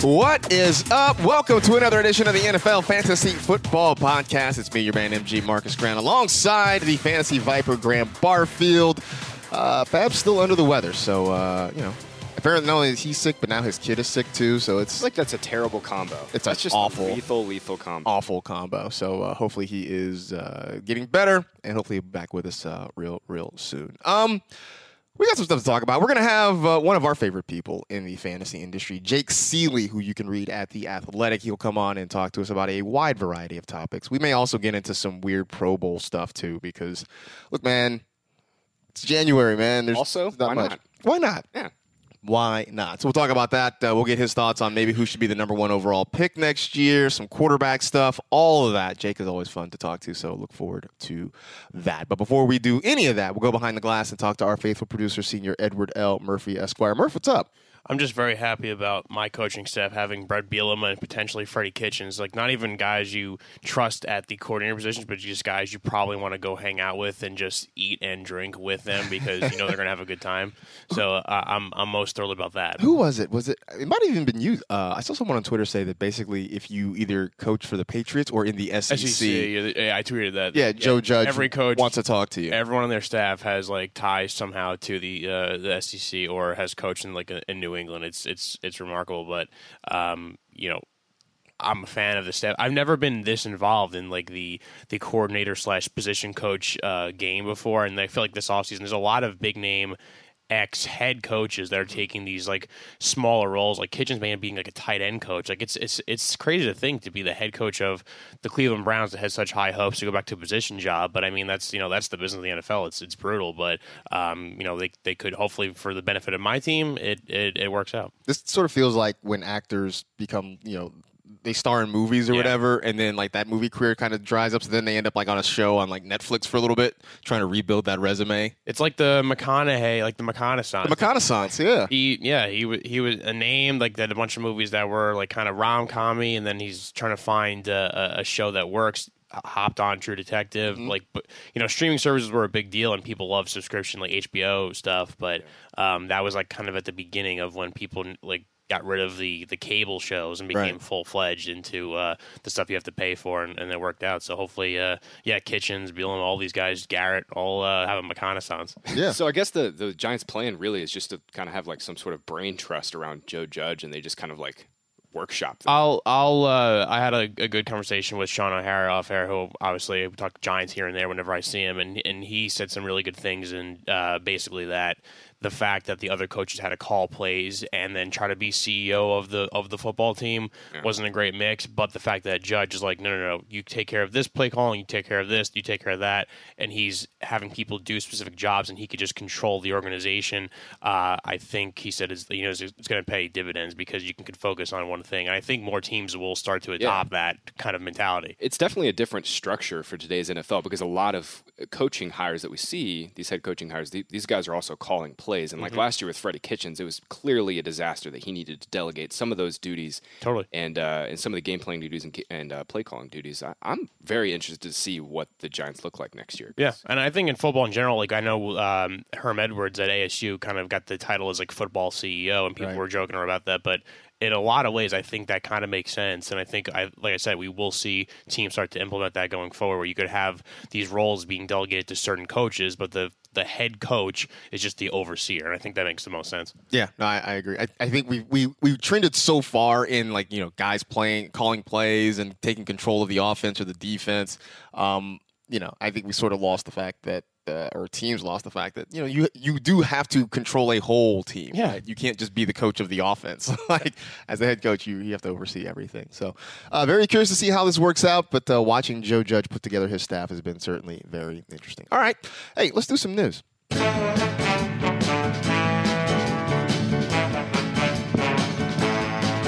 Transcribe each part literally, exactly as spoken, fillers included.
What is up? Welcome to another edition of the N F L Fantasy Football Podcast. It's me, your man, M G Marcus Grant, alongside the Fantasy Viper, Graham Barfield. Uh, Fab's still under the weather, so, uh, you know, apparently not only is he sick, but now his kid is sick, too, so it's... I feel like that's a terrible combo. It's that's just awful. a lethal, lethal combo. Awful combo. So uh, hopefully he is uh, getting better, and hopefully he'll be back with us uh, real, real soon. Um... We got some stuff to talk about. We're going to have uh, one of our favorite people in the fantasy industry, Jake Seeley, who you can read at The Athletic. He'll come on and talk to us about a wide variety of topics. We may also get into some weird Pro Bowl stuff, too, because, look, man, it's January, man. There's also, not why much. not? Why not? Yeah. Why not? So we'll talk about that. Uh, we'll get his thoughts on maybe who should be the number one overall pick next year, some quarterback stuff, all of that. Jake is always fun to talk to, so look forward to that. But before we do any of that, we'll go behind the glass and talk to our faithful producer, Senior Edward L. Murphy, Esquire. Murph, what's up? I'm just very happy about my coaching staff having Brett Bielema and potentially Freddie Kitchens. Like, not even guys you trust at the coordinator positions, but just guys you probably want to go hang out with and just eat and drink with them because you know they're going to have a good time. So uh, I'm I'm most thrilled about that. Who was it? Was it? It might have even been you. Uh, I saw someone on Twitter say that basically if you either coach for the Patriots or in the S E C. S E C, yeah, I tweeted that. Yeah, Joe yeah, Judge every coach wants to talk to you. Everyone on their staff has like ties somehow to the uh, the S E C or has coached in like a, in New England. It's it's it's remarkable, but um, you know, I'm a fan of the staff. I've never been this involved in like the the coordinator slash position coach uh, game before, and I feel like this offseason there's a lot of big name ex-head coaches that are taking these like smaller roles, like Kitchens may end up being like a tight end coach. Like it's it's it's crazy to think to be the head coach of the Cleveland Browns that has such high hopes to go back to a position job. But I mean that's you know that's the business of the N F L. It's it's brutal, but um, you know they they could hopefully for the benefit of my team it it, it works out. This sort of feels like when actors become you know. They star in movies or yeah. whatever, and then like that movie career kind of dries up. So then they end up like on a show on like Netflix for a little bit, trying to rebuild that resume. It's like the McConaughey, like the McConaughey. The McConaughey, yeah. He, yeah, he was he was a name like that. A bunch of movies that were like kind of rom-commy, and then he's trying to find a, a show that works. Hopped on True Detective, mm-hmm. like but you know, streaming services were a big deal, and people love subscription like H B O stuff. But um, that was like kind of at the beginning of when people like. got rid of the, the cable shows and became right. full-fledged into uh, the stuff you have to pay for, and, and it worked out. So hopefully, uh, yeah, Kitchens, Bielema, all these guys, Garrett, all uh, have a reconnaissance. Yeah. So I guess the, the Giants' plan really is just to kind of have like some sort of brain trust around Joe Judge, and they just kind of like workshop them. I'll, I'll, uh, I had a, a good conversation with Sean O'Hara off air, who obviously we talk Giants here and there whenever I see him, and, and he said some really good things, and uh, basically that the fact that the other coaches had to call plays and then try to be C E O of the of the football team yeah. wasn't a great mix, but the fact that Judge is like, no, no, no, you take care of this play calling, you take care of this, you take care of that, and he's having people do specific jobs, and he could just control the organization. Uh, I think he said is you know it's, it's going to pay dividends because you can, can focus on one thing, and I think more teams will start to adopt yeah. that kind of mentality. It's definitely a different structure for today's N F L because a lot of coaching hires that we see, these head coaching hires, these guys are also calling plays. And like mm-hmm. last year with Freddie Kitchens, it was clearly a disaster that he needed to delegate some of those duties, totally, and uh, and some of the game playing duties and, and uh, play calling duties. I, I'm very interested to see what the Giants look like next year. Yeah, and I think in football in general, like I know um, Herm Edwards at A S U kind of got the title as like football C E O, and people right. were joking about that, but. In a lot of ways, I think that kind of makes sense, and I think, I, like I said, we will see teams start to implement that going forward, where you could have these roles being delegated to certain coaches, but the the head coach is just the overseer, and I think that makes the most sense. Yeah, no, I, I agree. I, I think we we we've trended so far in like you know guys playing, calling plays, and taking control of the offense or the defense. Um, you know, I think we sort of lost the fact that. Uh, or teams lost the fact that you know you you do have to control a whole team. Yeah, right? You can't just be the coach of the offense. Like as the head coach, you you have to oversee everything. So, uh, very curious to see how this works out. But uh, watching Joe Judge put together his staff has been certainly very interesting. All right, hey, let's do some news.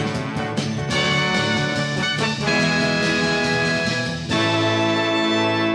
Let's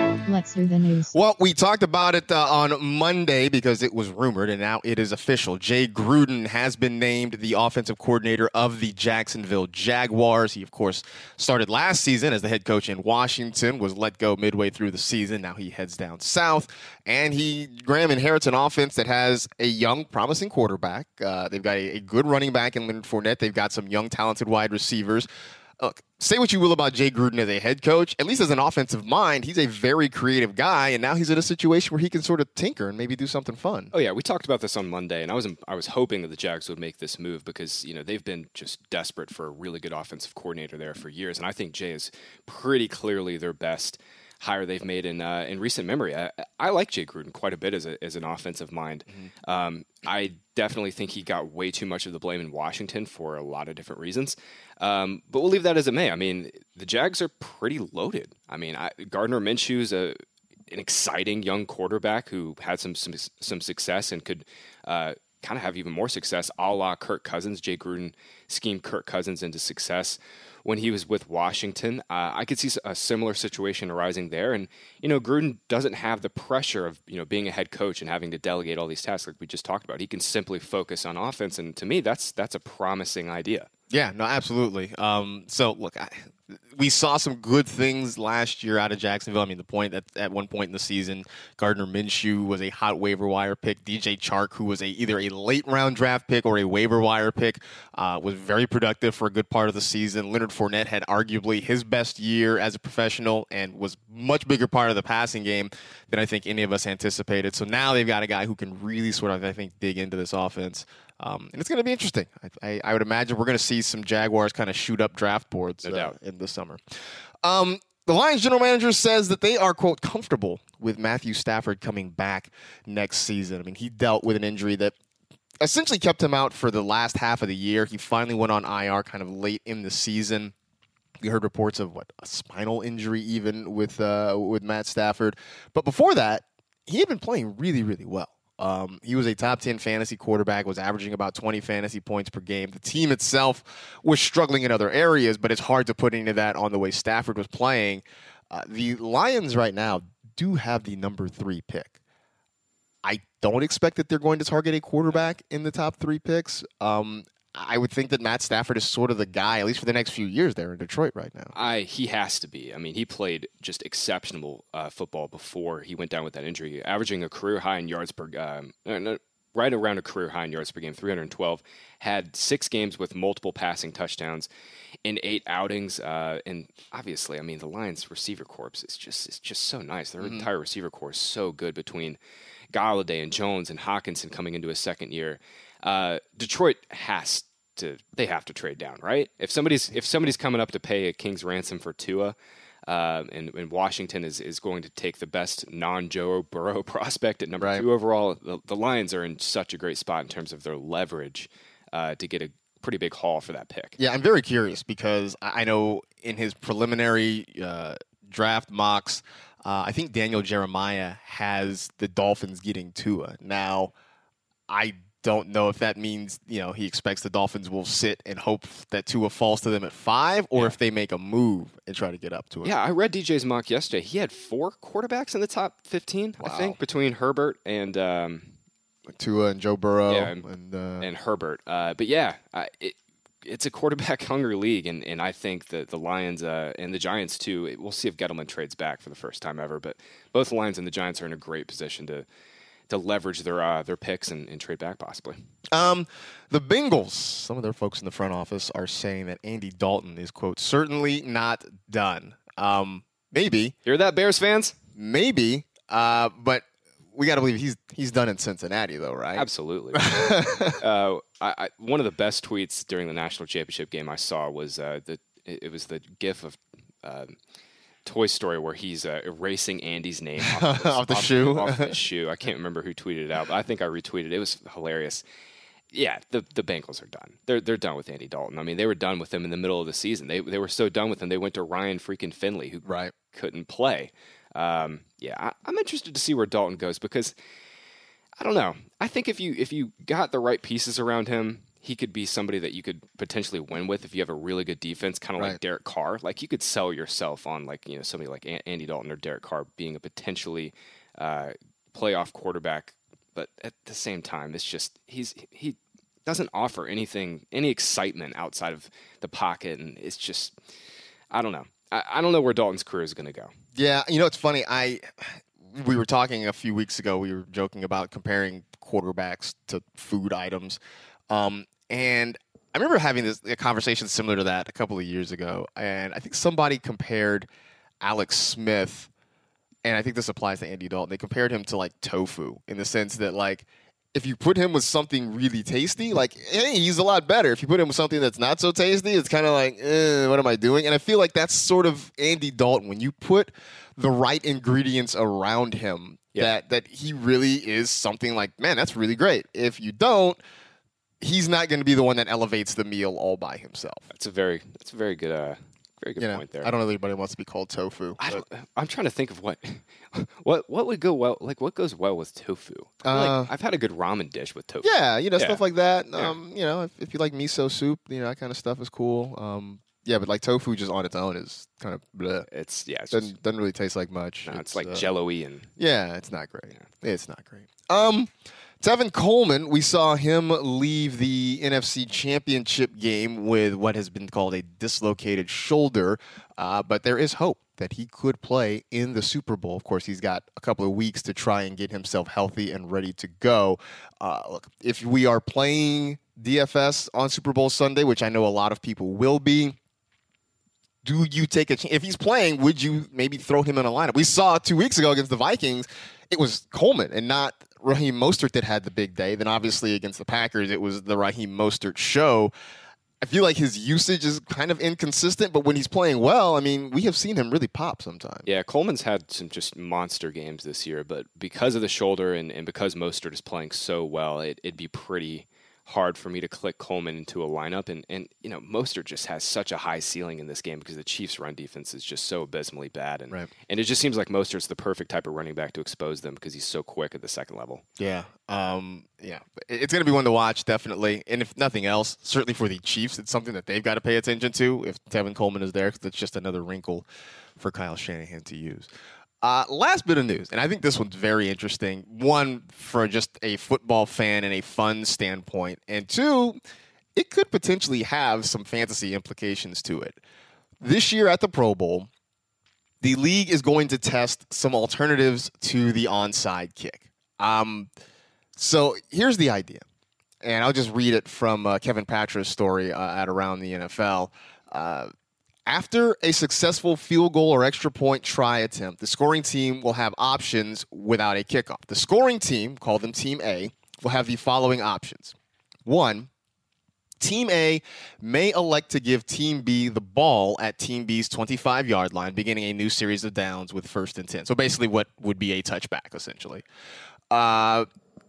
Answer the news. Well, we talked about it uh, on Monday because it was rumored, and now it is official. Jay Gruden has been named the offensive coordinator of the Jacksonville Jaguars. He, of course, started last season as the head coach in Washington, was let go midway through the season. Now he heads down south, and he Graham inherits an offense that has a young, promising quarterback. Uh, they've got a, a good running back in Leonard Fournette. They've got some young, talented wide receivers. Look, say what you will about Jay Gruden as a head coach, at least as an offensive mind, he's a very creative guy, and now he's in a situation where he can sort of tinker and maybe do something fun. Oh yeah, we talked about this on Monday, and I was I was hoping that the Jags would make this move because you know they've been just desperate for a really good offensive coordinator there for years, and I think Jay is pretty clearly their best hire they've made in uh, in recent memory. I, I like Jay Gruden quite a bit as a, as an offensive mind. Mm-hmm. Um, I definitely think he got way too much of the blame in Washington for a lot of different reasons. Um, but we'll leave that as it may. I mean, the Jags are pretty loaded. I mean, I, Gardner Minshew's a an exciting young quarterback who had some some, some success and could uh, kind of have even more success, a la Kirk Cousins. Jay Gruden schemed Kirk Cousins into success when he was with Washington. Uh, I could see a similar situation arising there. And, you know, Gruden doesn't have the pressure of, you know, being a head coach and having to delegate all these tasks like we just talked about. He can simply focus on offense. And to me, that's that's a promising idea. Yeah, no, absolutely. Um, so, look, I, we saw some good things last year out of Jacksonville. I mean, the point that at one point in the season, Gardner Minshew was a hot waiver wire pick. D J Chark, who was a either a late-round draft pick or a waiver wire pick, uh, was very productive for a good part of the season. Leonard Fournette had arguably his best year as a professional and was much bigger part of the passing game than I think any of us anticipated. So now they've got a guy who can really sort of, I think, dig into this offense. Um, and it's going to be interesting. I, I, I would imagine we're going to see some Jaguars kind of shoot up draft boards no uh, doubt. in the summer. Um, the Lions general manager says that they are, quote, comfortable with Matthew Stafford coming back next season. I mean, he dealt with an injury that essentially kept him out for the last half of the year. He finally went on I R kind of late in the season. We heard reports of, what, a spinal injury even with uh, with Matt Stafford. But before that, he had been playing really, really well. Um, he was a top ten fantasy quarterback, was averaging about twenty fantasy points per game. The team itself was struggling in other areas, but it's hard to put any of that on the way Stafford was playing. Uh, the Lions right now do have the number three pick. I don't expect that they're going to target a quarterback in the top three picks. Um, I would think that Matt Stafford is sort of the guy, at least for the next few years there in Detroit right now. I He has to be. I mean, he played just exceptional uh, football before he went down with that injury, averaging a career high in yards per um, no, right around a career high in yards per game, three hundred twelve. Had six games with multiple passing touchdowns in eight outings. Uh, and obviously, I mean, the Lions receiver corps is just it's just so nice. Their mm-hmm. entire receiver corps is so good between Golladay and Jones and Hockenson coming into his second year. Uh, Detroit has to, they have to trade down, right? If somebody's if somebody's coming up to pay a king's ransom for Tua, uh, and, and Washington is, is going to take the best non-Joe Burrow prospect at number right. two overall, the, the Lions are in such a great spot in terms of their leverage uh, to get a pretty big haul for that pick. Yeah, I'm very curious because I know in his preliminary uh, draft mocks, uh, I think Daniel Jeremiah has the Dolphins getting Tua. Now, I don't know if that means, you know, he expects the Dolphins will sit and hope that Tua falls to them at five, or yeah. if they make a move and try to get up to it. Yeah, I read D J's mock yesterday. He had four quarterbacks in the top fifteen, wow. I think, between Herbert and um, Tua and Joe Burrow yeah, and, and, uh, and Herbert. Uh, but yeah, uh, it, it's a quarterback-hungry league, and, and I think that the Lions uh, and the Giants, too, it, we'll see if Gettleman trades back for the first time ever, but both the Lions and the Giants are in a great position to to leverage their uh, their picks and, and trade back possibly. Um, the Bengals, some of their folks in the front office are saying that Andy Dalton is, quote, certainly not done. Um, maybe. Hear that, Bears fans? Maybe, uh, but we got to believe he's he's done in Cincinnati, though, right? Absolutely. uh, I, I, one of the best tweets during the national championship game I saw was uh, the it, it was the gif of uh, Toy Story where he's uh, erasing Andy's name off, of his, off the off, shoe. Off the shoe. I can't remember who tweeted it out, but I think I retweeted it. It was hilarious. Yeah, the the Bengals are done. They're they're done with Andy Dalton. I mean, they were done with him in the middle of the season. They they were so done with him. They went to Ryan freaking Finley, who right. couldn't play. Um, yeah, I, I'm interested to see where Dalton goes because I don't know. I think if you if you got the right pieces around him, he could be somebody that you could potentially win with if you have a really good defense, kind of Right. like Derek Carr. Like you could sell yourself on like you know somebody like An- Andy Dalton or Derek Carr being a potentially uh, playoff quarterback. But at the same time, it's just he's he doesn't offer anything, any excitement outside of the pocket, and it's just I don't know. I, I don't know where Dalton's career is going to go. Yeah, you know, it's funny. I we were talking a few weeks ago. We were joking about comparing quarterbacks to food items, um, and I remember having this a conversation similar to that a couple of years ago. And I think somebody compared Alex Smith, and I think this applies to Andy Dalton. They compared him to like tofu in the sense that like if you put him with something really tasty, like hey, he's a lot better. If you put him with something that's not so tasty, it's kind of like eh, what am I doing? And I feel like that's sort of Andy Dalton when you put the right ingredients around him. Yeah. That that he really is something like, man, that's really great. If you don't, he's not going to be the one that elevates the meal all by himself. That's a very that's a very good uh, very good You know, point there. I don't know if anybody wants to be called tofu. I but- don't, I'm trying to think of what, what what would go well. Like what goes well with tofu? I feel Uh, like I've had a good ramen dish with tofu. Yeah, you know, Yeah. stuff like that. Yeah. Um, you know, if, if you like miso soup, you know, that kind of stuff is cool. Um, yeah, but like tofu just on its own is kind of bleh. It's yeah, it's just, Doesn't, doesn't really taste like much. no, it's, like uh, jello-y and Yeah, it's not great. It's not great. Um, Tevin Coleman, we saw him leave the N F C Championship game with what has been called a dislocated shoulder, uh, but there is hope that he could play in the Super Bowl. Of course, he's got a couple of weeks to try and get himself healthy and ready to go. Uh, look, if we are playing D F S on Super Bowl Sunday, which I know a lot of people will be, do you take a chance? If he's playing, would you maybe throw him in a lineup? We saw two weeks ago against the Vikings, it was Coleman and not Raheem Mostert that had the big day. Then obviously against the Packers, it was the Raheem Mostert show. I feel like his usage is kind of inconsistent, but when he's playing well, I mean, we have seen him really pop sometimes. yeah. Coleman's had some just monster games this year, but because of the shoulder and, and because Mostert is playing so well, it, it'd be pretty hard for me to click Coleman into a lineup. And, and you know, Mostert just has such a high ceiling in this game because the Chiefs' run defense is just so abysmally bad. And, Right. and it just seems like Mostert's the perfect type of running back to expose them because he's so quick at the second level. Yeah. Um, yeah. It- It's going to be one to watch, definitely. And if nothing else, certainly for the Chiefs, it's something that they've got to pay attention to if Tevin Coleman is there, because it's just another wrinkle for Kyle Shanahan to use. Uh, last bit of news, and I think this one's very interesting. One, for just a football fan and a fun standpoint, and two, it could potentially have some fantasy implications to it. This year at the Pro Bowl, the league is going to test some alternatives to the onside kick. Um, so here's the idea, and I'll just read it from uh, Kevin Patra's story uh, at Around the N F L. Uh, After a successful field goal or extra point try attempt, the scoring team will have options without a kickoff. The scoring team, call them Team A, will have the following options. One, Team A may elect to give Team B the ball at Team B's twenty-five-yard line, beginning a new series of downs with first and ten. So basically what would be a touchback, essentially. Uh,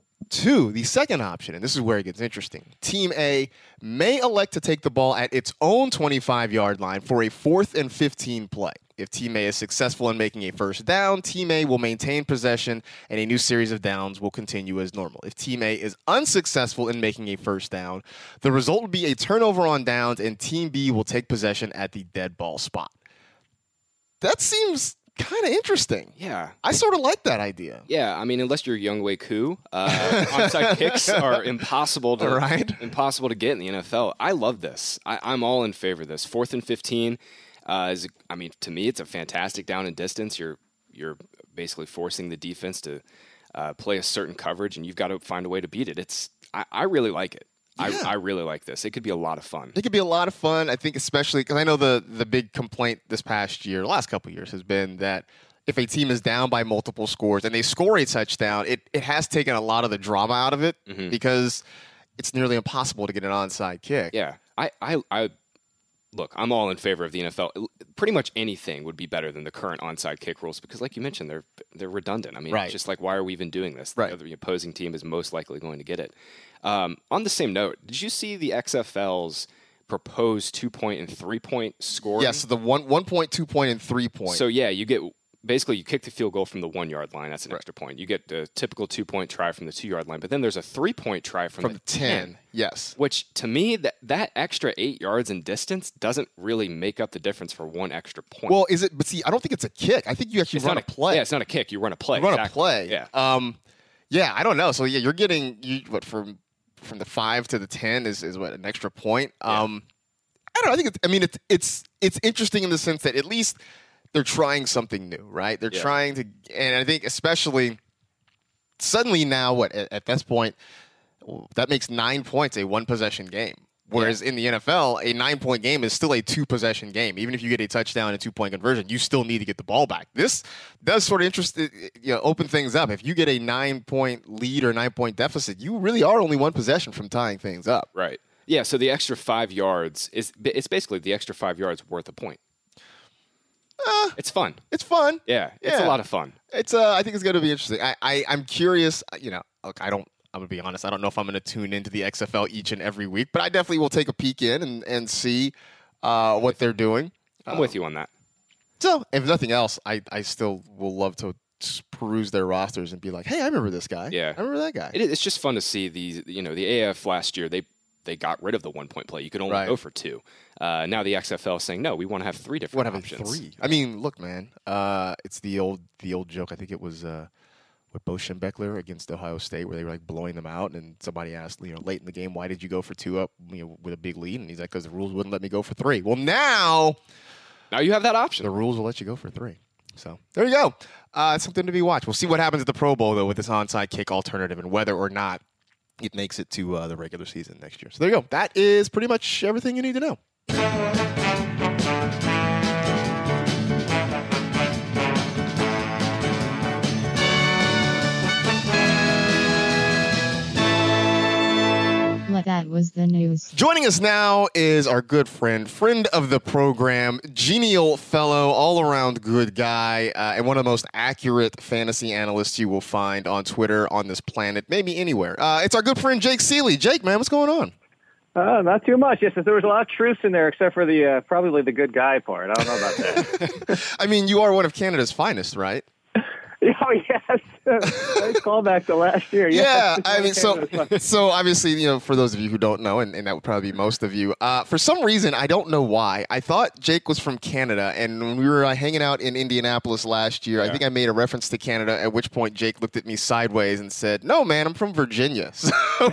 Two, the second option, and this is where it gets interesting. Team A may elect to take the ball at its own twenty-five-yard line for a fourth and fifteen play. If Team A is successful in making a first down, Team A will maintain possession and a new series of downs will continue as normal. If Team A is unsuccessful in making a first down, the result will be a turnover on downs and Team B will take possession at the dead ball spot. That seems kind of interesting. Yeah. I sort of like that idea. Yeah, I mean, unless you're Young Wei Koo, uh, onside kicks are impossible to Right. impossible to get in the N F L. I love this. I, I'm all in favor of this. Fourth and fifteen uh, is, I mean, to me, it's a fantastic down and distance. You're you're basically forcing the defense to uh, play a certain coverage, and you've got to find a way to beat it. It's I, I really like it. Yeah. I, I really like this. It could be a lot of fun. It could be a lot of fun. I think especially because I know the the big complaint this past year, the last couple of years, has been that if a team is down by multiple scores and they score a touchdown, it, it has taken a lot of the drama out of it Mhm. because it's nearly impossible to get an onside kick. Yeah, I, I, I look. I'm all in favor of the N F L. Pretty much anything would be better than the current onside kick rules because, like you mentioned, they're they're redundant. I mean, Right. it's just like why are we even doing this? Right. The opposing team is most likely going to get it. Um, on the same note, did you see the X F L's proposed two point and three point scoring? Yes, the one one point, two point, and three point. So yeah, you get basically you kick the field goal from the one-yard line. That's an right. extra point. You get a typical two-point try from the two-yard line, but then there's a three-point try from, from the ten. ten. Yes. Which, to me, that, that extra eight yards in distance doesn't really make up the difference for one extra point. Well, is it? But see, I don't think it's a kick. I think you actually it's run a, a play. Yeah, it's not a kick. You run a play. You run exactly. a play. Yeah. Um, yeah, I don't know. So, yeah, you're getting, you, what, from from the five to the ten is, is what, an extra point? Yeah. Um, I don't know. I think it's, I mean, it's, it's, it's interesting in the sense that at least they're trying something new, right? They're yeah. trying to, and I think especially suddenly now, what, at, at this point, that makes nine points a one-possession game. Whereas yeah. in the N F L, a nine-point game is still a two-possession game. Even if you get a touchdown and a two-point conversion, you still need to get the ball back. This does sort of interest, you know, open things up. If you get a nine-point lead or nine-point deficit, you really are only one possession from tying things up. Right. Yeah, so the extra five yards, is it's basically the extra five yards worth a point. Uh, it's fun. It's fun. Yeah, it's yeah. a lot of fun. It's. Uh, I think it's going to be interesting. I, I, I'm curious, you know, look, I don't, I'm going to be honest. I don't know if I'm going to tune into the X F L each and every week, but I definitely will take a peek in and, and see uh, what they're doing. I'm um, with you on that. So, if nothing else, I, I still will love to peruse their rosters and be like, hey, I remember this guy. Yeah. I remember that guy. It, it's just fun to see these, you know, the A F last year, they they got rid of the one-point play. You could only right. go for two. Uh, now the X F L is saying, no, we want to have three different we want to have options. Three. I mean, look, man, uh, it's the old the old joke. I think it was uh, with Bo Schembechler against Ohio State where they were like blowing them out, and somebody asked, you know, late in the game, why did you go for two up, you know, with a big lead? And he's like, because the rules wouldn't let me go for three. Well, now, now you have that option. The rules will let you go for three. So there you go. Uh, it's something to be watched. We'll see what happens at the Pro Bowl though with this onside kick alternative and whether or not it makes it to uh, the regular season next year. So there you go. That is pretty much everything you need to know. Well, that was the news. Joining us now is our good friend, friend of the program, genial fellow, all-around good guy, uh, and one of the most accurate fantasy analysts you will find on Twitter, on this planet, maybe anywhere. Uh, it's our good friend Jake Seeley. Jake, man, what's going on? Uh, not too much. Yes, there was a lot of truth in there, except for the uh, probably the good guy part. I don't know about that. I mean, you are one of Canada's finest, right? Oh, yes. Nice callback to last year. Yeah, yes. I mean, so so obviously, you know, for those of you who don't know, and, and that would probably be most of you, uh, for some reason, I don't know why, I thought Jake was from Canada, and when we were uh, hanging out in Indianapolis last year, yeah. I think I made a reference to Canada, at which point Jake looked at me sideways and said, no, man, I'm from Virginia. So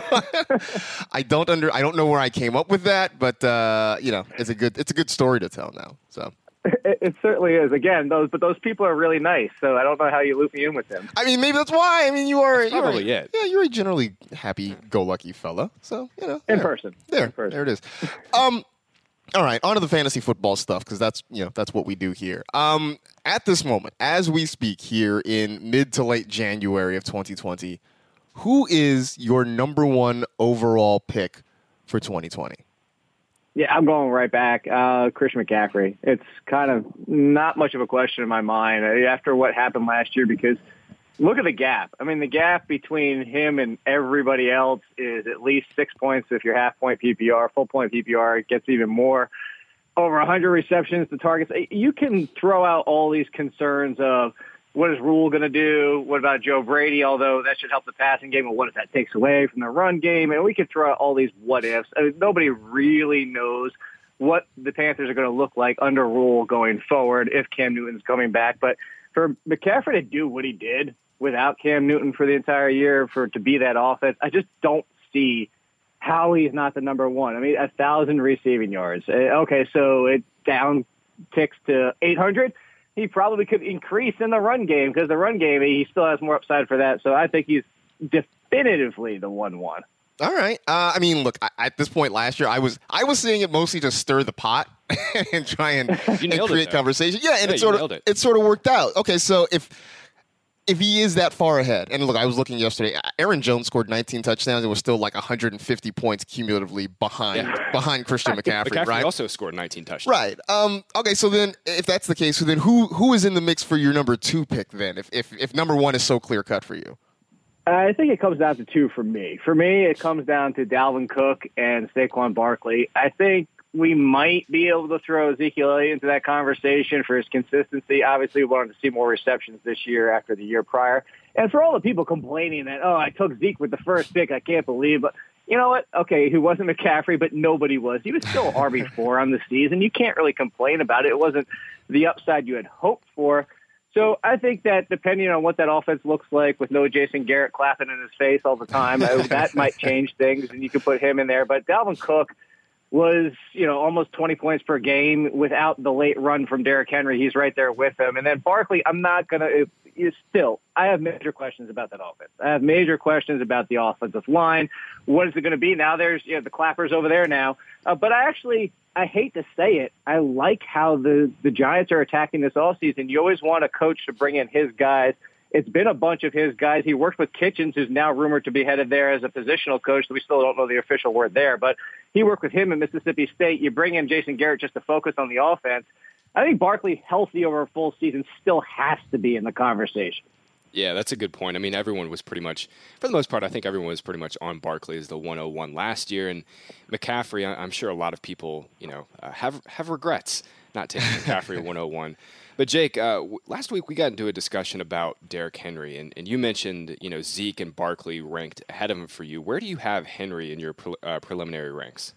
I don't under, I don't know where I came up with that, but, uh, you know, it's a good, it's a good story to tell now, so. It, it certainly is. Again, those but those people are really nice, so I don't know how you loop me in with them. I mean, maybe that's why. I mean, you are that's probably you're, it. Yeah, you're a generally happy-go-lucky fella. So you know, in there. person. There, in person. there it is. Um, all right, on to the fantasy football stuff because that's you know that's what we do here. Um, at this moment, as we speak here in mid to late January of twenty twenty, who is your number one overall pick for twenty twenty? Yeah, I'm going right back. Uh, Christian McCaffrey. It's kind of not much of a question in my mind after what happened last year because look at the gap. I mean, the gap between him and everybody else is at least six points if you're half-point P P R. Full-point P P R, it gets even more. Over one hundred receptions to targets. You can throw out all these concerns of what is Rule going to do? What about Joe Brady? Although that should help the passing game, and what if that takes away from the run game? And we could throw out all these what ifs. I mean, nobody really knows what the Panthers are going to look like under Rule going forward if Cam Newton's coming back. But for McCaffrey to do what he did without Cam Newton for the entire year, for to be that offense, I just don't see how he's not the number one. I mean, a thousand receiving yards. Okay, so it down ticks to eight hundred. He probably could increase in the run game because the run game, he still has more upside for that. So I think he's definitively the one one. All right. Uh, I mean, look, I, at this point last year, I was I was seeing it mostly to stir the pot and try and, and create it, conversation. Yeah, and yeah, it sort of it. it sort of worked out. Okay, so if if he is that far ahead, and look, I was looking yesterday. Aaron Jones scored nineteen touchdowns. It was still like one hundred fifty points cumulatively behind yeah. behind Christian McCaffrey. McCaffrey right? also scored nineteen touchdowns. Right. Um, okay. So then, if that's the case, so then who who is in the mix for your number two pick then? If if if number one is so clear cut for you. I think it comes down to two for me. For me, it comes down to Dalvin Cook and Saquon Barkley. I think we might be able to throw Ezekiel Elliott into that conversation for his consistency. Obviously, we wanted to see more receptions this year after the year prior. And for all the people complaining that, oh, I took Zeke with the first pick, I can't believe it. You know what? Okay, he wasn't McCaffrey, but nobody was. He was still R B four on the season. You can't really complain about it. It wasn't the upside you had hoped for. So I think that depending on what that offense looks like with no Jason Garrett clapping in his face all the time, that might change things, and you can put him in there. But Dalvin Cook was, you know, almost twenty points per game without the late run from Derrick Henry. He's right there with him. And then Barkley, I'm not going to – still, I have major questions about that offense. I have major questions about the offensive line. What is it going to be? Now there's, you know, the clappers over there now. Uh, but I actually – I hate to say it, I like how the, the Giants are attacking this offseason. You always want a coach to bring in his guys. It's been a bunch of his guys. He worked with Kitchens, who's now rumored to be headed there as a positional coach. So we still don't know the official word there. But he worked with him in Mississippi State. You bring in Jason Garrett just to focus on the offense. I think Barkley, healthy over a full season, still has to be in the conversation. Yeah, that's a good point. I mean, everyone was pretty much, for the most part, I think everyone was pretty much on Barkley as the one oh one last year. And McCaffrey, I'm sure a lot of people, you know, uh, have have regrets not taking McCaffrey at one oh one. But, Jake, uh, w- last week we got into a discussion about Derrick Henry, and, and you mentioned, you know, Zeke and Barkley ranked ahead of him for you. Where do you have Henry in your pre- uh, preliminary ranks?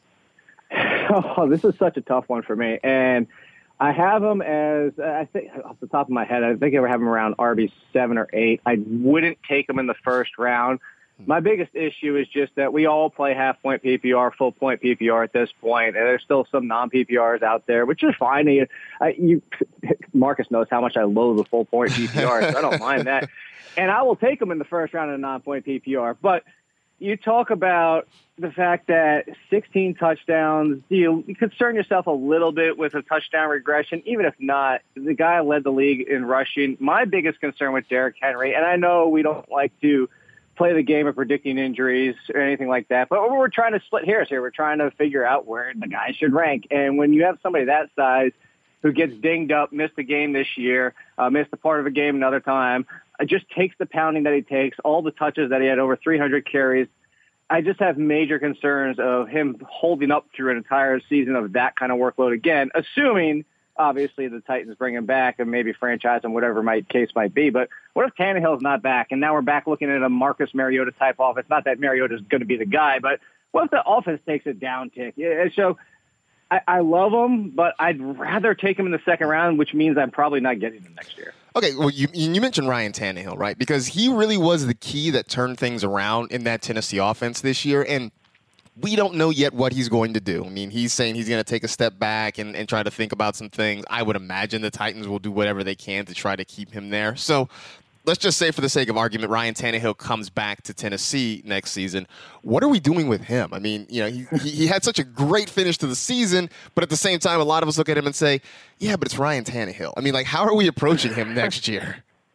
Oh, this is such a tough one for me. And I have him as, I think, off the top of my head, I think I would have him around R B seven or eight. I wouldn't take him in the first round. My biggest issue is just that we all play half-point P P R, full-point P P R at this point, and there's still some non-P P Rs out there, which is fine. You, I, you, Marcus knows how much I loathe the full-point P P R, so I don't mind that. And I will take him in the first round in a non-point P P R. But you talk about the fact that sixteen touchdowns, you, you concern yourself a little bit with a touchdown regression, even if not. The guy led the league in rushing. My biggest concern with Derrick Henry, and I know we don't like to play the game of predicting injuries or anything like that, but we're trying to split hairs here. We're trying to figure out where the guy should rank. And when you have somebody that size who gets dinged up, missed a game this year, uh, missed a part of a game another time, it just takes the pounding that he takes, all the touches that he had, over three hundred carries. I just have major concerns of him holding up through an entire season of that kind of workload again, assuming obviously the Titans bring him back and maybe franchise him, whatever my case might be. But what if Tannehill's not back and now we're back looking at a Marcus Mariota type offense? Not that Mariota's going to be the guy, but what if the offense takes a down tick? Yeah, so I, I love him, but I'd rather take him in the second round, which means I'm probably not getting him next year. Okay, well, you you mentioned Ryan Tannehill, right? Because he really was the key that turned things around in that Tennessee offense this year, and we don't know yet what he's going to do. I mean, he's saying he's going to take a step back and, and try to think about some things. I would imagine the Titans will do whatever they can to try to keep him there. So let's just say, for the sake of argument, Ryan Tannehill comes back to Tennessee next season. What are we doing with him? I mean, you know, he, he, he had such a great finish to the season, but at the same time, a lot of us look at him and say, yeah, but it's Ryan Tannehill. I mean, like, how are we approaching him next year?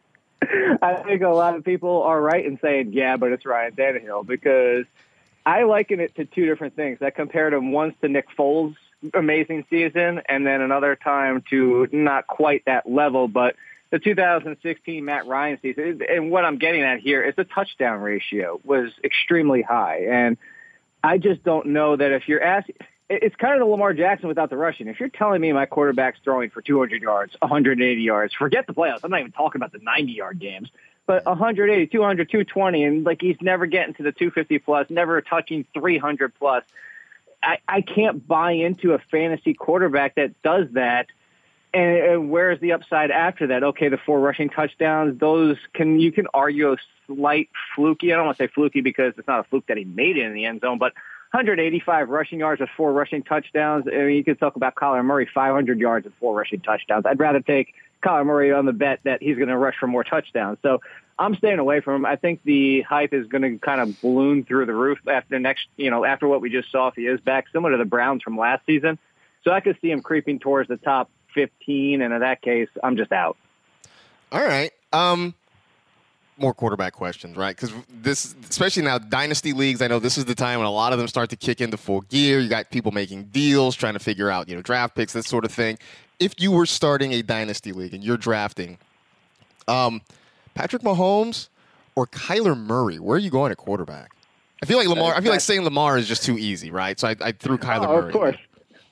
I think a lot of people are right in saying, yeah, but it's Ryan Tannehill, because I liken it to two different things. I compared him once to Nick Foles' amazing season, and then another time to not quite that level, but the two thousand sixteen Matt Ryan season. And what I'm getting at here is the touchdown ratio was extremely high. And I just don't know that if you're asking, it's kind of the Lamar Jackson without the rushing. If you're telling me my quarterback's throwing for two hundred yards, one hundred eighty yards, forget the playoffs. I'm not even talking about the ninety-yard games. But one eighty, two hundred, two twenty, and like he's never getting to the two fifty plus, never touching three hundred plus. I, I can't buy into a fantasy quarterback that does that. And, and where's the upside after that? Okay, the four rushing touchdowns, those can you can argue a slight fluky. I don't want to say fluky because it's not a fluke that he made it in the end zone, but one eighty-five rushing yards with four rushing touchdowns. I mean, you could talk about Kyler Murray, five hundred yards and four rushing touchdowns. I'd rather take Kyler Murray on the bet that he's going to rush for more touchdowns. So I'm staying away from him. I think the hype is going to kind of balloon through the roof after next, you know, after what we just saw if he is back, similar to the Browns from last season. So I could see him creeping towards the top fifteen, and in that case, I'm just out. All right. Um, more quarterback questions, right? Because this, especially now, dynasty leagues, I know this is the time when a lot of them start to kick into full gear. You got people making deals, trying to figure out, you know, draft picks, that sort of thing. If you were starting a dynasty league and you're drafting, um, Patrick Mahomes or Kyler Murray, where are you going at quarterback? I feel like Lamar. I feel like saying Lamar is just too easy, right? So I, I threw Kyler oh, Murray. Of course.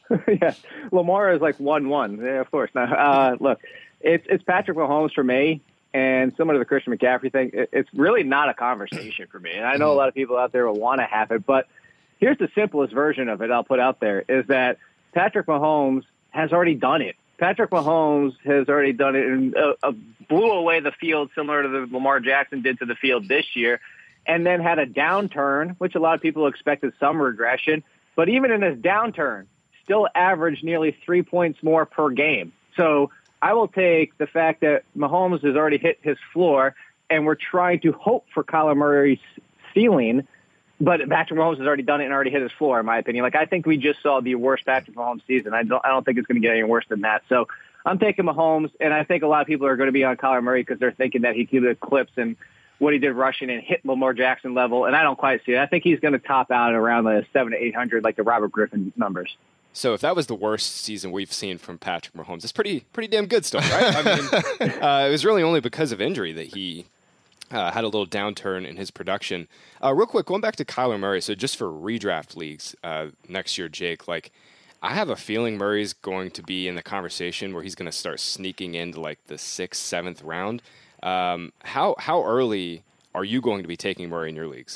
Yeah, Lamar is like one one. Yeah, of course. Now, uh, look, it's it's Patrick Mahomes for me, and similar to the Christian McCaffrey thing, it, it's really not a conversation for me. And I know a lot of people out there will want to have it, but here's the simplest version of it I'll put out there, is that Patrick Mahomes has already done it. Patrick Mahomes has already done it and uh, uh, blew away the field similar to the Lamar Jackson did to the field this year, and then had a downturn, which a lot of people expected some regression. But even in his downturn, still averaged nearly three points more per game. So I will take the fact that Mahomes has already hit his floor, and we're trying to hope for Kyler Murray's ceiling. But Patrick Mahomes has already done it and already hit his floor, in my opinion. Like, I think we just saw the worst Patrick Mahomes season. I don't, I don't think it's going to get any worse than that. So I'm taking Mahomes, and I think a lot of people are going to be on Kyler Murray because they're thinking that he could eclipse and what he did rushing and hit Lamar Jackson level, and I don't quite see it. I think he's going to top out around the seven to eight hundred, like the Robert Griffin numbers. So if that was the worst season we've seen from Patrick Mahomes, it's pretty pretty damn good still, right? I mean, uh, it was really only because of injury that he uh, had a little downturn in his production. Uh, real quick, going back to Kyler Murray, so just for redraft leagues uh, next year, Jake, like I have a feeling Murray's going to be in the conversation where he's going to start sneaking into like the sixth, seventh round. Um, how how early are you going to be taking Murray in your leagues?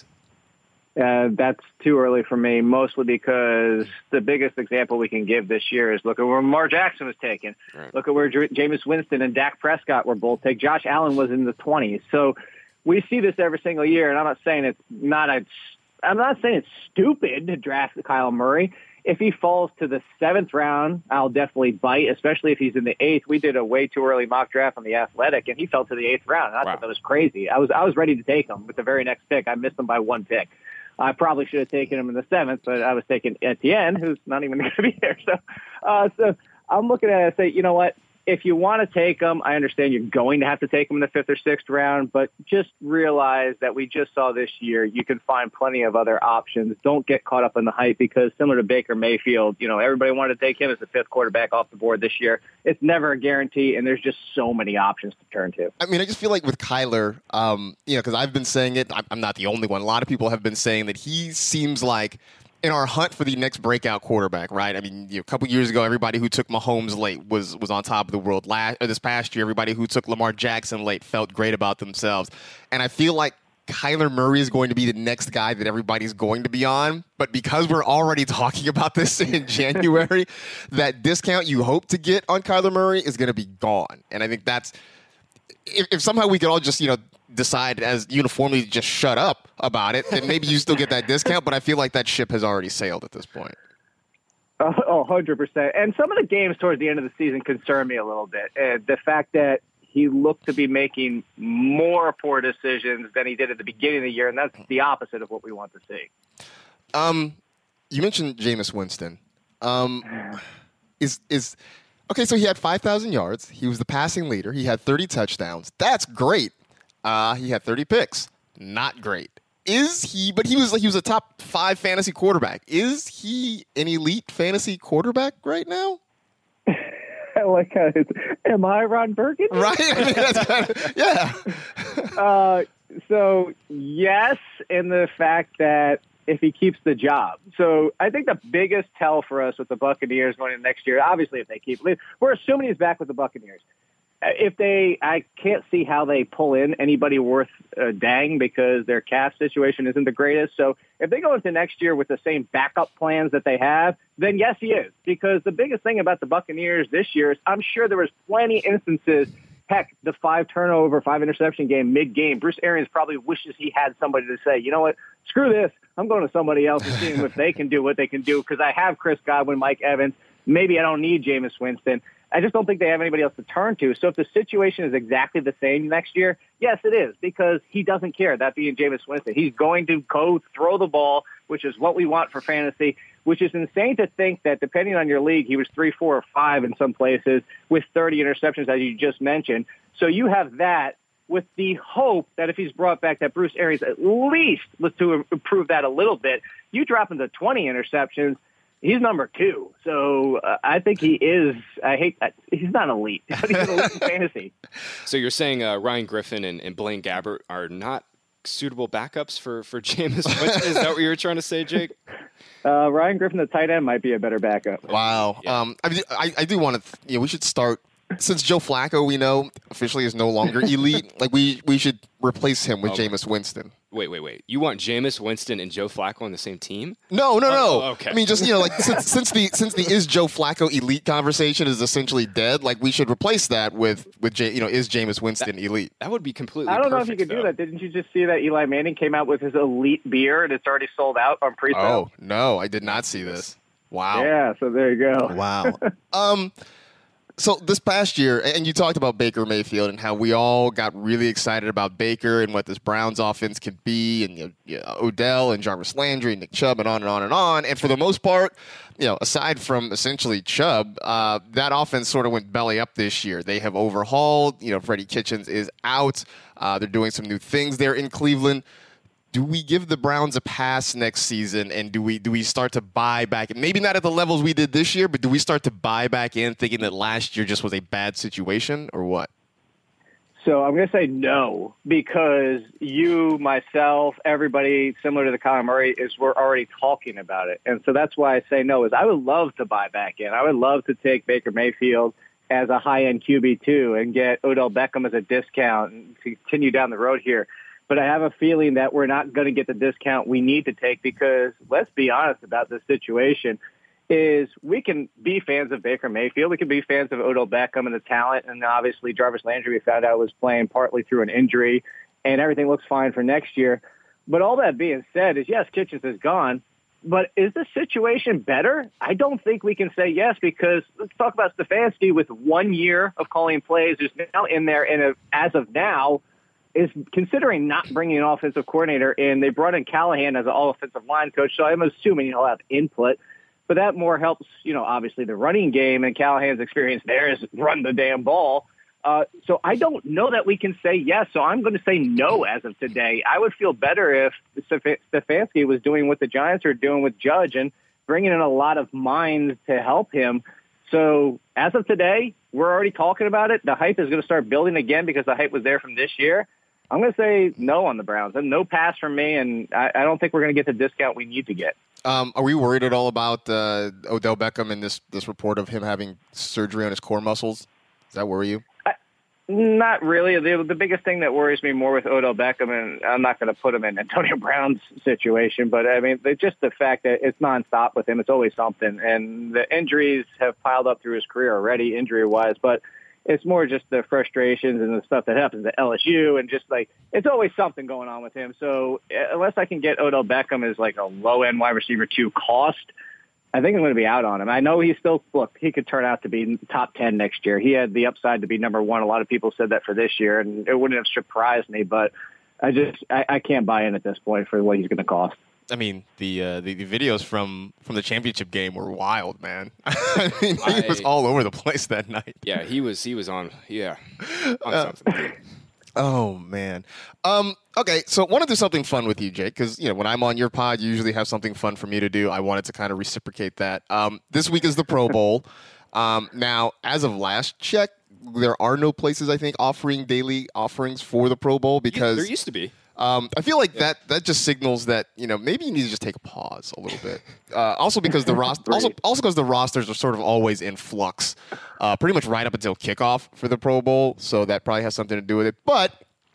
Uh, that's too early for me, mostly because the biggest example we can give this year is look at where Lamar Jackson was taken. Right. Look at where J- Jameis Winston and Dak Prescott were both taken. Josh Allen was in the twenties. So we see this every single year, and I'm not saying it's not a, I'm not saying it's stupid to draft Kyle Murray. If he falls to the seventh round, I'll definitely bite, especially if he's in the eighth. We did a way too early mock draft on The Athletic, and he fell to the eighth round. And I wow. thought that was crazy. I was I was ready to take him with the very next pick. I missed him by one pick. I probably should have taken him in the seventh, but I was taking Etienne, who's not even going to be there. So, uh, so I'm looking at it and say, you know what? If you want to take him, I understand you're going to have to take him in the fifth or sixth round, but just realize that we just saw this year, you can find plenty of other options. Don't get caught up in the hype because similar to Baker Mayfield, you know, everybody wanted to take him as the fifth quarterback off the board this year. It's never a guarantee, and there's just so many options to turn to. I mean, I just feel like with Kyler, um, you know, because I've been saying it, I'm not the only one. A lot of people have been saying that he seems like in our hunt for the next breakout quarterback, right? I mean, you know, a couple years ago, everybody who took Mahomes late was was on top of the world. Last or this past year, everybody who took Lamar Jackson late felt great about themselves. And I feel like Kyler Murray is going to be the next guy that everybody's going to be on. But because we're already talking about this in January, that discount you hope to get on Kyler Murray is going to be gone. And I think that's if, if somehow we could all just, you know, decide as uniformly to just shut up about it, then maybe you still get that discount, but I feel like that ship has already sailed at this point. Oh, one hundred percent. And some of the games towards the end of the season concern me a little bit. Uh, the fact that he looked to be making more poor decisions than he did at the beginning of the year, and that's the opposite of what we want to see. Um, you mentioned Jameis Winston. Um, is is okay, so he had five thousand yards. He was the passing leader. He had thirty touchdowns. That's great. Uh, he had thirty picks. Not great. Is he? But he was like he was a top five fantasy quarterback. Is he an elite fantasy quarterback right now? Like, uh, am I Ron Burgundy? Right. I mean, that's kind of, yeah. uh, so yes, in the fact that if he keeps the job. So I think the biggest tell for us with the Buccaneers going into next year, obviously if they keep, we're assuming he's back with the Buccaneers. If they, I can't see how they pull in anybody worth a dang because their cap situation isn't the greatest. So if they go into next year with the same backup plans that they have, then yes, he is. Because the biggest thing about the Buccaneers this year is I'm sure there was plenty instances, heck, the five turnover, five interception game mid-game, Bruce Arians probably wishes he had somebody to say, you know what, screw this. I'm going to somebody else and seeing if they can do what they can do because I have Chris Godwin, Mike Evans. Maybe I don't need Jameis Winston. I just don't think they have anybody else to turn to. So if the situation is exactly the same next year, yes, it is, because he doesn't care, that being Jameis Winston. He's going to go throw the ball, which is what we want for fantasy, which is insane to think that depending on your league, he was three, four, or five in some places with thirty interceptions, as you just mentioned. So you have that with the hope that if he's brought back, that Bruce Arians at least was to improve that a little bit. You drop him to twenty interceptions, he's number two. So uh, I think he is, I hate that. He's not elite, but he's elite in fantasy. So you're saying uh, Ryan Griffin and, and Blaine Gabbert are not suitable backups for, for Jameis Winston? Is that what you were trying to say, Jake? Uh, Ryan Griffin, the tight end, might be a better backup. Wow. Yeah. Um, I, I, I do want to, you know, we should start, since Joe Flacco, we know, officially is no longer elite, like we, we should replace him with Oh. Jameis Winston. Wait, wait, wait. You want Jameis Winston and Joe Flacco on the same team? No, no, no. oh, okay. I mean, just, you know, like since, since the since the is Joe Flacco elite conversation is essentially dead, like we should replace that with, with J, you know, is Jameis Winston elite? That would be completely I don't know if you perfect, could do though. that. Didn't you just see that Eli Manning came out with his elite beer and it's already sold out on pre-sale? Oh, no, I did not see this. Wow. Yeah, so there you go. Wow. um, so this past year, and you talked about Baker Mayfield and how we all got really excited about Baker and what this Browns offense could be, and you know, you know, Odell and Jarvis Landry and Nick Chubb and on and on and on. And for the most part, you know, aside from essentially Chubb, uh, that offense sort of went belly up this year. They have overhauled. You know, Freddie Kitchens is out. Uh, they're doing some new things there in Cleveland. Do we give the Browns a pass next season, and do we do we start to buy back? Maybe not at the levels we did this year, but do we start to buy back in, thinking that last year just was a bad situation, or what? So I'm going to say no, because you, myself, everybody similar to the Kyler Murray is we're already talking about it. And so that's why I say no, is I would love to buy back in. I would love to take Baker Mayfield as a high-end Q B two and get Odell Beckham as a discount and continue down the road here. But I have a feeling that we're not going to get the discount we need to take because, let's be honest about this situation, is we can be fans of Baker Mayfield. We can be fans of Odell Beckham and the talent. And obviously Jarvis Landry, we found out, was playing partly through an injury, and everything looks fine for next year. But all that being said is, yes, Kitchens is gone. But is the situation better? I don't think we can say yes, because let's talk about Stefanski with one year of calling plays, who's now in there, and as of now, is considering not bringing an offensive coordinator in. They brought in Callahan as an all-offensive line coach, so I'm assuming he'll have input. But that more helps, you know, obviously the running game, and Callahan's experience there is run the damn ball. Uh, so I don't know that we can say yes, so I'm going to say no as of today. I would feel better if Stefanski was doing what the Giants are doing with Judge and bringing in a lot of minds to help him. So as of today, we're already talking about it. The hype is going to start building again because the hype was there from this year. I'm going to say no on the Browns. And no pass from me, and I, I don't think we're going to get the discount we need to get. Um, are we worried at all about uh, Odell Beckham and this, this report of him having surgery on his core muscles? Does that worry you? I, not really. The, the biggest thing that worries me more with Odell Beckham, and I'm not going to put him in Antonio Brown's situation, but I mean, just the fact that it's nonstop with him. It's always something. And the injuries have piled up through his career already, injury-wise, but it's more just the frustrations and the stuff that happens at L S U, and just like it's always something going on with him. So unless I can get Odell Beckham as like a low-end wide receiver two cost, I think I'm going to be out on him. I know he's still, look, he could turn out to be top ten next year. He had the upside to be number one. A lot of people said that for this year, and it wouldn't have surprised me, but I just I, I can't buy in at this point for what he's going to cost. I mean, the, uh, the the videos from, from the championship game were wild, man. I mean, he I, was all over the place that night. Yeah, he was he was on yeah on Uh, something. Oh man. Um, okay, so I want to do something fun with you, Jake, because you know when I'm on your pod, you usually have something fun for me to do. I wanted to kind of reciprocate that. Um, this week is the Pro Bowl. Um, now, as of last check, there are no places I think offering daily offerings for the Pro Bowl because There used to be. Um, I feel like yeah. that that just signals that you know maybe you need to just take a pause a little bit. Uh, also because the roster, also also because the rosters are sort of always in flux, uh, pretty much right up until kickoff for the Pro Bowl. So that probably has something to do with it. But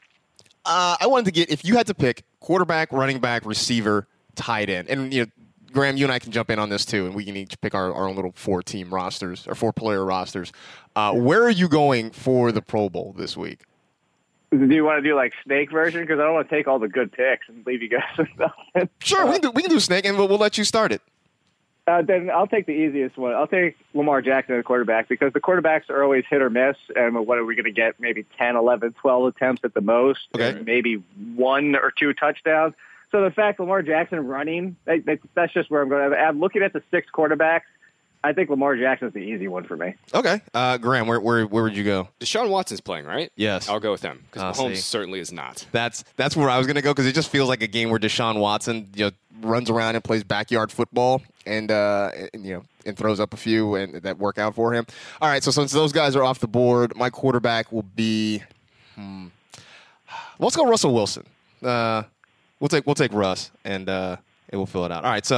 uh, I wanted to get if you had to pick quarterback, running back, receiver, tight end, and you know. Graham, you and I can jump in on this too, and we can each pick our, our own little four-team rosters or four-player rosters. Uh, where are you going for the Pro Bowl this week? Do you want to do like snake version? Because I don't want to take all the good picks and leave you guys with nothing. Sure, we can do we can do snake, and we'll, we'll let you start it. Uh, then I'll take the easiest one. I'll take Lamar Jackson at quarterback because the quarterbacks are always hit or miss. And what are we going to get? Maybe ten, eleven, twelve attempts at the most, okay. And maybe one or two touchdowns. So the fact Lamar Jackson running, that, that, that's just where I'm going. I'm looking at the six quarterbacks. I think Lamar Jackson's the easy one for me. Okay. Uh, Graham, where, where where would you go? Deshaun Watson's playing, right? Yes. I'll go with him because Uh, Mahomes see. certainly is not. That's that's where I was going to go because it just feels like a game where Deshaun Watson you know runs around and plays backyard football and, uh, and you know and throws up a few and that work out for him. All right. So since those guys are off the board, my quarterback will be. Hmm, let's go Russell Wilson. Uh, we'll take we'll take Russ and uh, and we'll fill it out. All right. So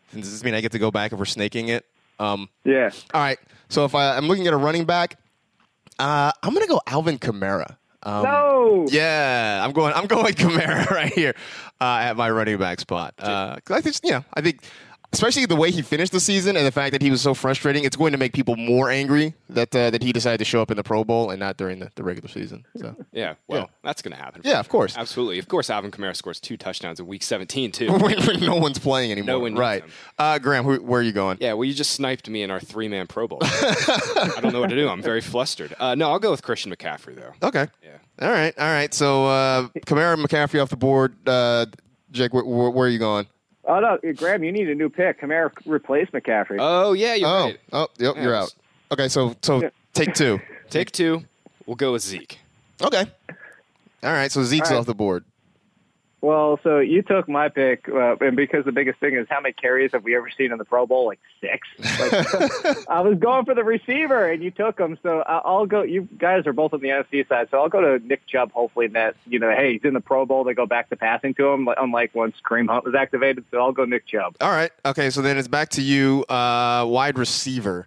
Does this mean I get to go back if we're snaking it? Um, Yeah. all right. So if I, I'm looking at a running back, uh, I'm gonna go Alvin Kamara. Um, No. Yeah, I'm going. I'm going Kamara right here uh, at my running back spot. Uh, 'cause I think, you know, I think, especially the way he finished the season and the fact that he was so frustrating, it's going to make people more angry that uh, that he decided to show up in the Pro Bowl and not during the, the regular season. So Yeah, well, Yeah. that's going to happen. yeah, of course. Absolutely. Of course, Alvin Kamara scores two touchdowns in Week seventeen, too. when, when no one's playing anymore. No one needs right. him. Uh, Graham, who, where are you going? Yeah, well, you just sniped me in our three-man Pro Bowl. I don't know what to do. I'm very flustered. Uh, no, I'll go with Christian McCaffrey, though. Okay. Yeah. All right. All right. So uh, Kamara and McCaffrey off the board. Uh, Jake, wh- wh- where are you going? Oh, no, Graham, you need a new pick. Kamara replaced McCaffrey. Oh, yeah, you're Oh. right. Oh. Yep. Yeah, You're it's- out. Okay. So so take two. Take two. We'll go with Zeke. Okay. All right. So Zeke's All right. off the board. Well, so you took my pick, uh, and because the biggest thing is how many carries have we ever seen in the Pro Bowl? Like six. Like, I was going for the receiver, and you took him. So I- I'll go. You guys are both on the N F C side, so I'll go to Nick Chubb. Hopefully, that you know, hey, he's in the Pro Bowl. They go back to passing to him, like- unlike once Kareem Hunt was activated. So I'll go Nick Chubb. All right. Okay. So then it's back to you, uh, wide receiver.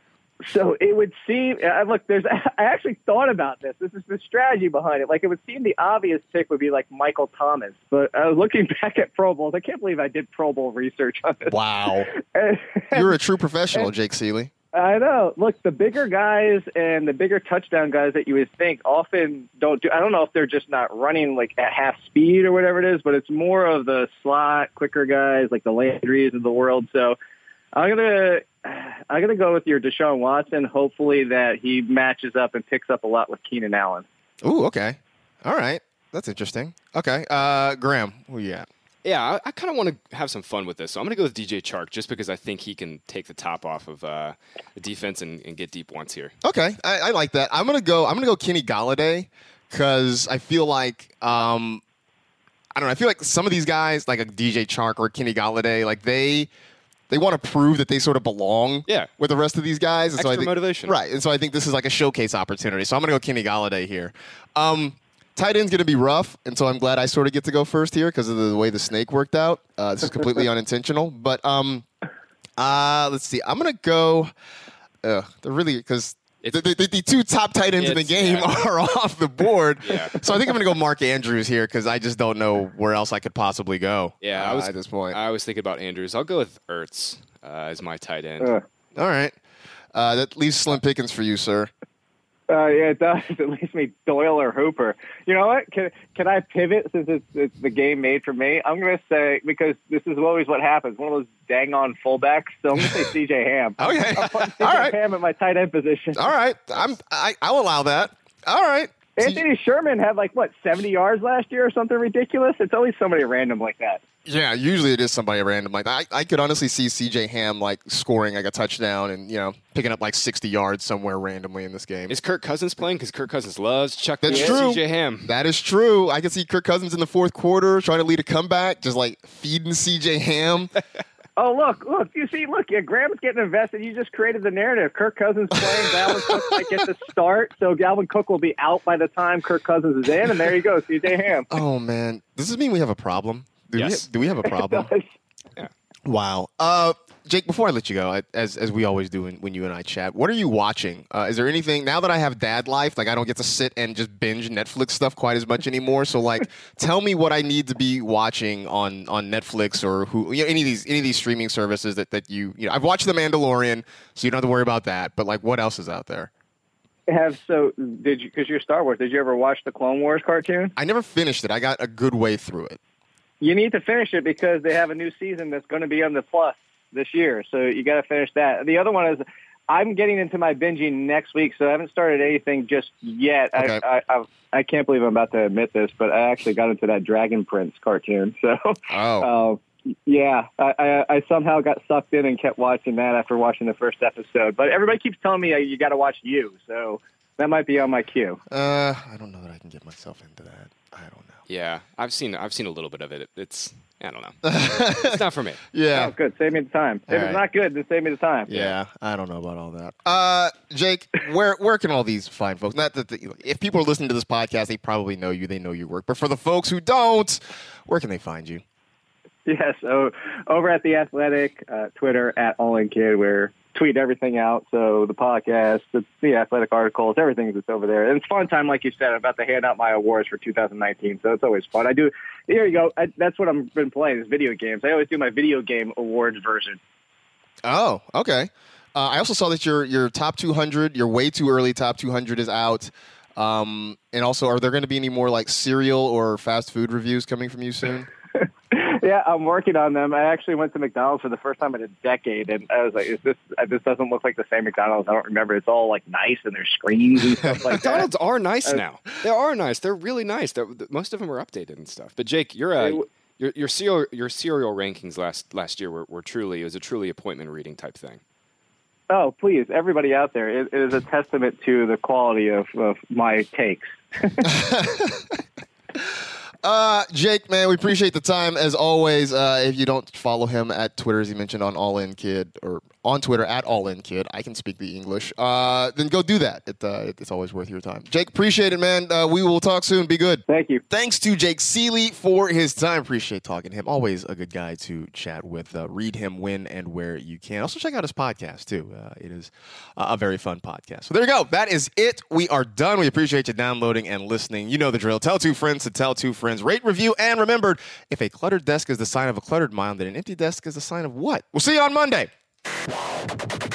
So it would seem. Uh, look, there's. I actually thought about this. This is the strategy behind it. Like it would seem the obvious pick would be like Michael Thomas, but I was looking back at Pro Bowls. I can't believe I did Pro Bowl research on this. Wow. And- You're a true professional, Jake Seeley. I know. Look, the bigger guys and the bigger touchdown guys that you would think often don't do. I don't know if they're just not running like at half speed or whatever it is, but it's more of the slot, quicker guys like the Landrys of the world. So I'm gonna, I'm gonna go with your Deshaun Watson. Hopefully that he matches up and picks up a lot with Keenan Allen. Ooh. Okay. All right. That's interesting. Okay. Uh, Graham, who you at? Yeah, I, I kind of want to have some fun with this. So I'm going to go with D J Chark just because I think he can take the top off of uh, the defense and, and get deep once here. Okay, I, I like that. I'm gonna go. I'm gonna go Kenny Galladay because I feel like um, I don't know. I feel like some of these guys, like a D J Chark or Kenny Galladay, like they they want to prove that they sort of belong. Yeah. With the rest of these guys. And so I Extra think, motivation. right? And so I think this is like a showcase opportunity. So I'm gonna go Kenny Galladay here. Um, tight end's gonna be rough, and so I'm glad I sort of get to go first here because of the way the snake worked out. Uh, this is completely unintentional, but um, uh, let's see. I'm gonna go. Uh, they're really because. The, It's- the, the two top tight ends in the It's- game yeah. are off the board. Yeah. So I think I'm going to go Mark Andrews here because I just don't know where else I could possibly go Yeah, uh, I was at this point. I was thinking about Andrews. I'll go with Ertz uh, as my tight end. Uh, All right. Uh, that leaves slim pickings for you, sir. Uh, yeah, it does. It leaves me Doyle or Hooper. You know what? Can can I pivot since it's, it's the game made for me? I'm going to say, because this is always what happens, one of those dang on fullbacks. So I'm going to say C J Ham. Okay. I'll put C J All right. Ham at my tight end position. All right. I'm, I, I'll allow that. All right. Anthony Sherman had like, what, seventy yards last year or something ridiculous? It's always somebody random like that. Yeah, usually it is somebody random like that. I, I could honestly see C J Ham like scoring like a touchdown and, you know, picking up like sixty yards somewhere randomly in this game. Is Kirk Cousins playing? Because Kirk Cousins loves Chuck. That's the true. C J Ham. That is true. I could see Kirk Cousins in the fourth quarter trying to lead a comeback, just like feeding C J Ham. Oh, look, look, you see, look, yeah, Graham's getting invested. You just created the narrative. Kirk Cousins playing, Dalvin Cook might get the start, so Dalvin Cook will be out by the time Kirk Cousins is in, and there you go, C J Ham. Oh, man. Does this mean we have a problem? Do, Yes. we, do we have a problem? Wow. Uh, Jake, before I let you go, I, as as we always do when, when you and I chat, what are you watching? Uh, is there anything, now that I have dad life, like I don't get to sit and just binge Netflix stuff quite as much anymore. So like, tell me what I need to be watching on, on Netflix or who, you know, any of these any of these streaming services that, that you, you know, I've watched The Mandalorian, so you don't have to worry about that. But like, what else is out there? Have so did you? Because you're Star Wars. Did you ever watch the Clone Wars cartoon? I never finished it. I got a good way through it. You need to finish it because they have a new season that's going to be on the Plus this year. So you got to finish that. The other one is I'm getting into my binging next week, so I haven't started anything just yet. Okay. I, I, I I can't believe I'm about to admit this, but I actually got into that Dragon Prince cartoon. So Oh. uh, yeah, I, I, I somehow got sucked in and kept watching that after watching the first episode. But everybody keeps telling me uh, you got to watch You, so that might be on my queue. Uh, I don't know that I can get myself into that. I don't know. Yeah, I've seen I've seen a little bit of it. It's I don't know. It's not for me. Yeah. Oh, good. Save me the time. If All it's right. not good, then save me the time. Yeah, I don't know about all that. Uh, Jake, where where can all these fine folks? Not that the, if people are listening to this podcast, they probably know you. They know your work. But for the folks who don't, where can they find you? Yeah, so over at The Athletic, uh, Twitter, at All In Kid, where tweet everything out. So the podcast, the, the Athletic articles, everything that's over there. And it's fun time, like you said. I'm about to hand out my awards for two thousand nineteen, so it's always fun. I do, here you go. I, that's what I've been playing is video games. I always do my video game awards version. Oh, okay. Uh, I also saw that your your top two hundred, your way too early top two hundred is out. Um, and also, are there going to be any more like cereal or fast food reviews coming from you soon? Yeah, I'm working on them. I actually went to McDonald's for the first time in a decade, and I was like, "Is this? This doesn't look like the same McDonald's." I don't remember. It's all like nice, and there's screens and stuff like that. McDonald's are nice Uh, now. They are nice. They're really nice. They're, most of them are updated and stuff. But Jake, you're uh, your your cereal your cereal rankings last last year were, were truly it was a truly appointment reading type thing. Oh, please, everybody out there! It, it is a testament to the quality of, of my takes. Uh, Jake, man, we appreciate the time as always. Uh, if you don't follow him at Twitter, as he mentioned on All In Kid, or on Twitter at All In Kid, I can speak the English. Uh, then go do that. It, uh, it, it's always worth your time. Jake, appreciate it, man. Uh, we will talk soon. Be good. Thank you. Thanks to Jake Seeley for his time. Appreciate talking to him. Always a good guy to chat with. Uh, read him when and where you can. Also check out his podcast too. Uh, it is uh, a very fun podcast. So there you go. That is it. We are done. We appreciate you downloading and listening. You know the drill. Tell two friends to tell two friends. Rate, review, and remember, if a cluttered desk is the sign of a cluttered mind, then an empty desk is the sign of what? We'll see you on Monday.